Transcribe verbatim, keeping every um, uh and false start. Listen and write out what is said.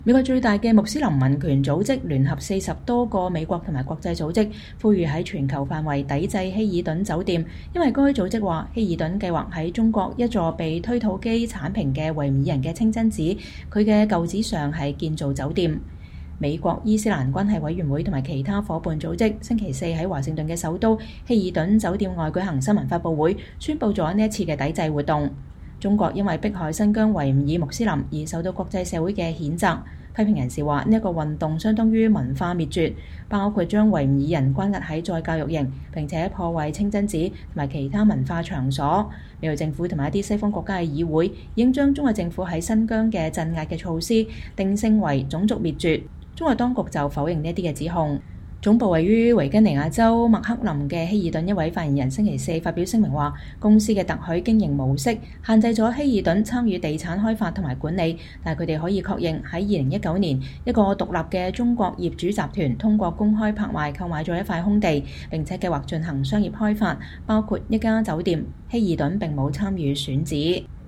美國最大嘅穆斯林民權組織聯合四十多個美國同埋國際組織，呼籲喺全球範圍抵制希爾頓酒店，因為該組織話希爾頓計劃喺中國一座被推土機剷平嘅維吾爾人嘅清真寺，佢嘅舊址上係建造酒店。美國伊斯蘭關係委員會同埋其他夥伴組織星期四喺華盛頓嘅首都希爾頓酒店外舉行新聞發佈會，宣佈咗呢一次嘅抵制活動。中國因為迫害新疆維吾爾穆斯林而受到國際社會嘅譴責。批評人士話呢一個運動相當於文化滅絕，包括將維吾爾人關押喺再教育營，並且破壞清真寺同埋其他文化場所。美國政府同埋一啲西方國家嘅議會已經將中國政府喺新疆嘅鎮壓嘅措施定性為種族滅絕。中國當局就否認呢一啲嘅指控。總部位於維吉尼亞州麥克林嘅希爾頓一位發言人星期四發表聲明話，公司嘅特許經營模式限制咗希爾頓參與地產開發同埋管理，但係佢哋可以確認喺二零一九年一個獨立嘅中國業主集團通過公開拍賣購買咗一塊空地，並且計劃進行商業開發，包括一家酒店。希爾頓並冇參與選址。